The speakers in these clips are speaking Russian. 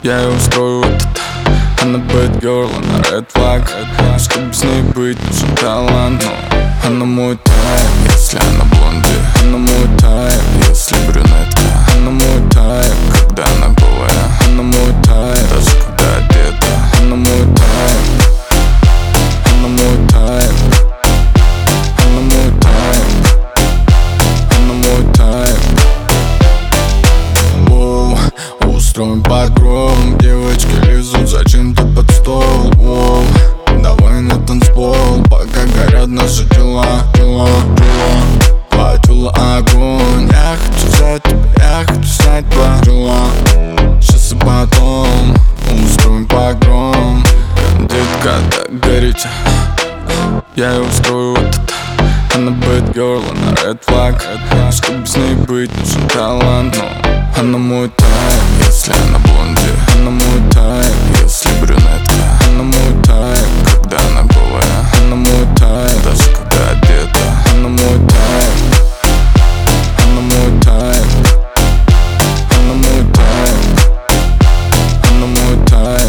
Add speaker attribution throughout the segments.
Speaker 1: Я ее устрою она bad girl, она red flag. Чтобы с ней быть, нужен талант. Но она мой тайп, если она блонди. Она мой тайп, если брюнетка. Она мой тайп, когда она голая. Она мой тайп, даже когда одета. Она мой тайп. Она мой тайп. Она мой тайп. Она мой тайп. Воу, устроим погром. Девочки лезут зачем-то под стол. Воу, давай на танцпол, пока горят наши тела. Платила огонь. Я хочу взять тебя, я хочу снять твои дела. Сейчас и потом устроим погром. Детка, так горите. Я ее устрою она bad girl, она red flag. Чтобы с ней быть, нужен талант. Но она мой тайп, если она блонди. Она мой тайп, если брюнетка. Она мой тайп, когда она голая. Она мой тайп, даже когда одета. Она мой тайп. Она мой тайп. Она мой тайп. Она мой тайп.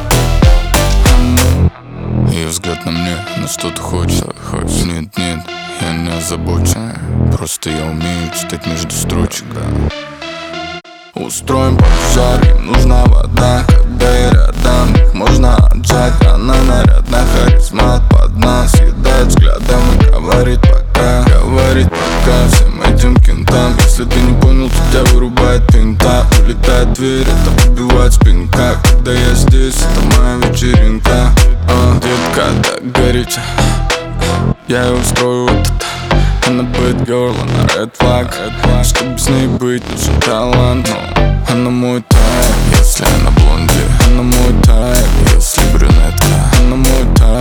Speaker 1: Ее взгляд на мне, на что ты хочешь. Нет, я не озабочен. Просто я умею читать между строчек, да. Устроим пожар, им нужна вода. Когда я рядом, их можно отжать. Она нарядна, харизма под нас. Съедает взглядом и говорит пока. Говорит пока всем этим кентам. Если ты не понял, то тебя вырубает пинта. Улетает дверь, это побивает спинка. Когда я здесь, это моя вечеринка. Детка, так горите. Я ее устрою она bad girl, она red flag. Чтобы с ней быть, нужен талант. Но она мой тайп, если она блонди. Она мой тайп, если брюнетка. Она мой тайп.